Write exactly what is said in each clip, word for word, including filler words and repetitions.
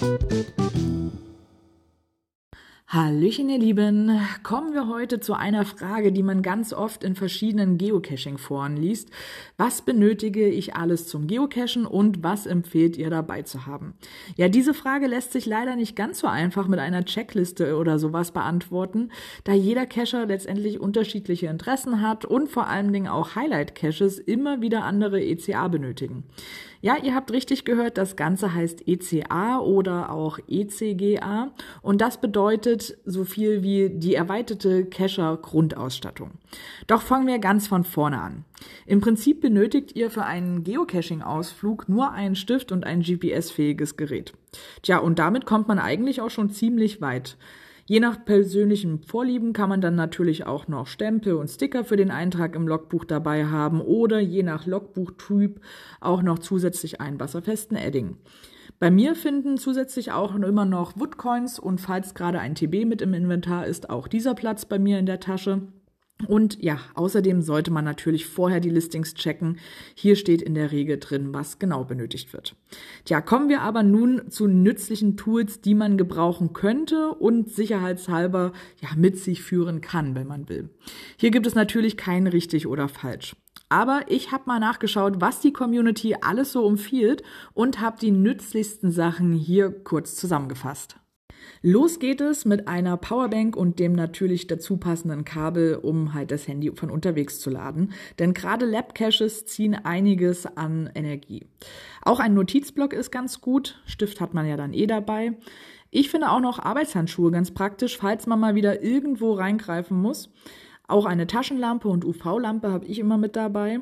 Hallöchen, ihr Lieben. Kommen wir heute zu einer Frage, die man ganz oft in verschiedenen Geocaching-Foren liest. Was benötige ich alles zum Geocachen und was empfehlt ihr dabei zu haben? Ja, diese Frage lässt sich leider nicht ganz so einfach mit einer Checkliste oder sowas beantworten, da jeder Cacher letztendlich unterschiedliche Interessen hat und vor allen Dingen auch Highlight-Caches immer wieder andere E C A benötigen. Ja, ihr habt richtig gehört, das Ganze heißt E C A oder auch E C G A und das bedeutet so viel wie die erweiterte Cacher-Grundausstattung. Doch fangen wir ganz von vorne an. Im Prinzip benötigt ihr für einen Geocaching-Ausflug nur einen Stift und ein G P S-fähiges Gerät. Tja, und damit kommt man eigentlich auch schon ziemlich weit. Je nach persönlichen Vorlieben kann man dann natürlich auch noch Stempel und Sticker für den Eintrag im Logbuch dabei haben oder je nach Logbuchtyp auch noch zusätzlich einen wasserfesten Edding. Bei mir finden zusätzlich auch immer noch Woodcoins und falls gerade ein T B mit im Inventar ist, auch dieser Platz bei mir in der Tasche. Und ja, außerdem sollte man natürlich vorher die Listings checken. Hier steht in der Regel drin, was genau benötigt wird. Tja, kommen wir aber nun zu nützlichen Tools, die man gebrauchen könnte und sicherheitshalber ja mit sich führen kann, wenn man will. Hier gibt es natürlich kein richtig oder falsch. Aber ich habe mal nachgeschaut, was die Community alles so empfiehlt und habe die nützlichsten Sachen hier kurz zusammengefasst. Los geht es mit einer Powerbank und dem natürlich dazu passenden Kabel, um halt das Handy von unterwegs zu laden. Denn gerade Lab-Caches ziehen einiges an Energie. Auch ein Notizblock ist ganz gut. Stift hat man ja dann eh dabei. Ich finde auch noch Arbeitshandschuhe ganz praktisch, falls man mal wieder irgendwo reingreifen muss. Auch eine Taschenlampe und U V-Lampe habe ich immer mit dabei.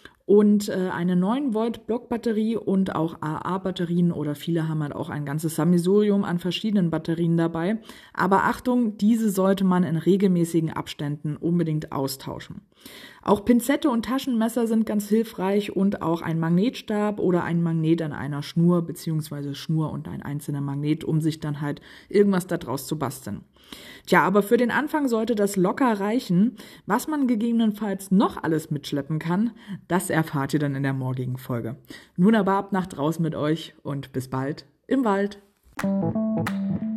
Und äh, eine neun Volt Blockbatterie und auch A A-Batterien oder viele haben halt auch ein ganzes Sammelsurium an verschiedenen Batterien dabei. Aber Achtung, diese sollte man in regelmäßigen Abständen unbedingt austauschen. Auch Pinzette und Taschenmesser sind ganz hilfreich und auch ein Magnetstab oder ein Magnet an einer Schnur beziehungsweise Schnur und ein einzelner Magnet, um sich dann halt irgendwas daraus zu basteln. Tja, aber für den Anfang sollte das locker reichen. Was man gegebenenfalls noch alles mitschleppen kann, das erfahrt ihr dann in der morgigen Folge. Nun aber ab nach draußen mit euch und bis bald im Wald.